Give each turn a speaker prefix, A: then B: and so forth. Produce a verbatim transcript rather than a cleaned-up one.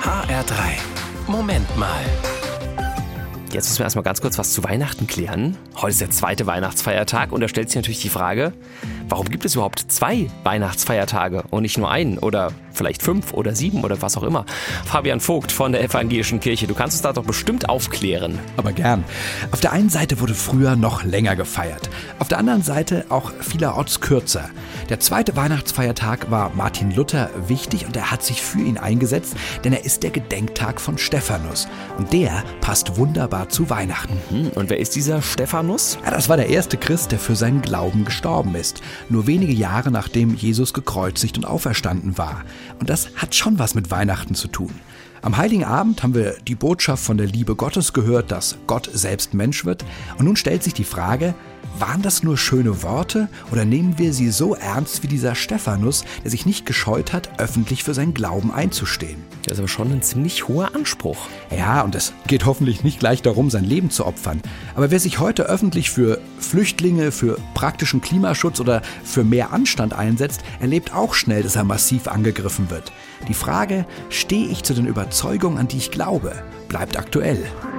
A: H R drei. Moment mal. Jetzt müssen wir erstmal ganz kurz was zu Weihnachten klären. Heute ist der zweite Weihnachtsfeiertag und da stellt sich natürlich die Frage, warum gibt es überhaupt zwei Weihnachtsfeiertage und nicht nur einen oder vielleicht fünf oder sieben oder was auch immer? Fabian Vogt von der Evangelischen Kirche, du kannst uns da doch bestimmt aufklären.
B: Aber gern. Auf der einen Seite wurde früher noch länger gefeiert, auf der anderen Seite auch vielerorts kürzer. Der zweite Weihnachtsfeiertag war Martin Luther wichtig und er hat sich für ihn eingesetzt, denn er ist der Gedenktag von Stephanus. Und der passt wunderbar zu Weihnachten.
A: Hm, und wer ist dieser Stephanus?
B: Ja, das war der erste Christ, der für seinen Glauben gestorben ist. Nur wenige Jahre nachdem Jesus gekreuzigt und auferstanden war. Und das hat schon was mit Weihnachten zu tun. Am Heiligen Abend haben wir die Botschaft von der Liebe Gottes gehört, dass Gott selbst Mensch wird. Und nun stellt sich die Frage, waren das nur schöne Worte oder nehmen wir sie so ernst wie dieser Stephanus, der sich nicht gescheut hat, öffentlich für seinen Glauben einzustehen?
A: Das ist aber schon ein ziemlich hoher Anspruch.
B: Ja, und es geht hoffentlich nicht gleich darum, sein Leben zu opfern. Aber wer sich heute öffentlich für Flüchtlinge, für praktischen Klimaschutz oder für mehr Anstand einsetzt, erlebt auch schnell, dass er massiv angegriffen wird. Die Frage, stehe ich zu den Überzeugungen, an die ich glaube, bleibt aktuell.